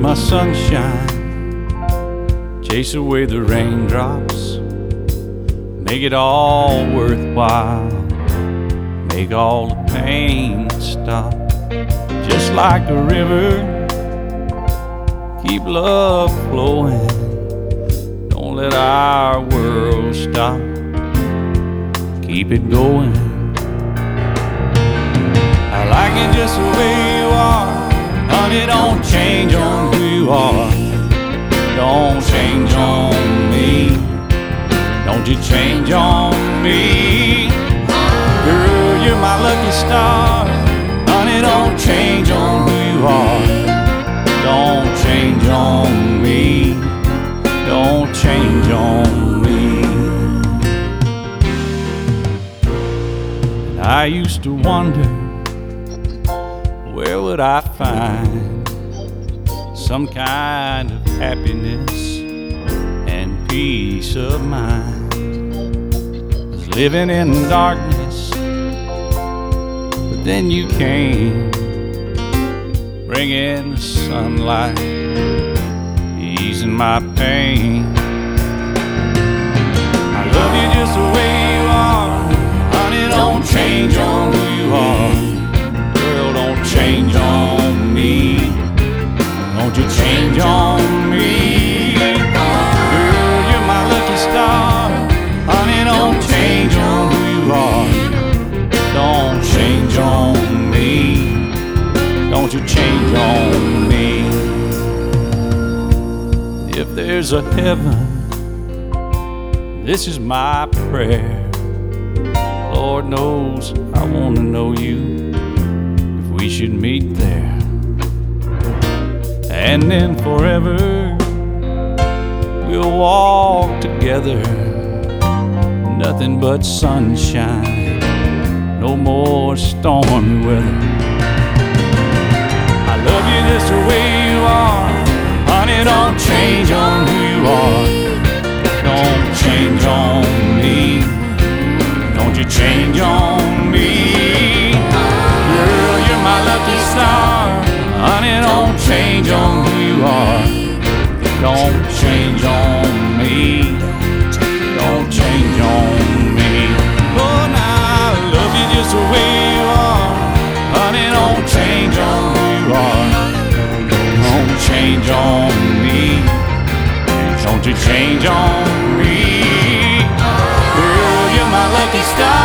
my sunshine, chase away the raindrops, make it all worthwhile, make all the pain stop. Just like a river, keep love flowing, don't let our world stop, keep it going. I like it just the way you are, honey, don't change on who you are. Don't change on me, don't you change on me. Girl, you're my lucky star, honey, don't change on who you are. Don't change on me, don't change on me. And I used to wonder, where would I find some kind of happiness and peace of mind? I was living in darkness, but then you came, bringing the sunlight, easing my pain. I love you just the way you are, honey, don't change on who you are. Girl, don't change on me, don't you change on me. Girl, you're my lucky star, honey, don't change on who you are. Don't change on me, don't you change on me. If there's a heaven, this is my prayer. Lord knows I want to know you, if we should meet there. And then forever we'll walk together, nothing but sunshine, no more stormy weather. I love you just the way you are, honey, don't change on who you are. Don't change on me, don't you change on me. Girl, you're my lucky star, honey, don't change on who you are. Don't change on me, don't change on me. Oh, now I love you just the way you are, honey, don't change on who you are. Don't change on me, don't you change on me. Girl, you're my lucky star.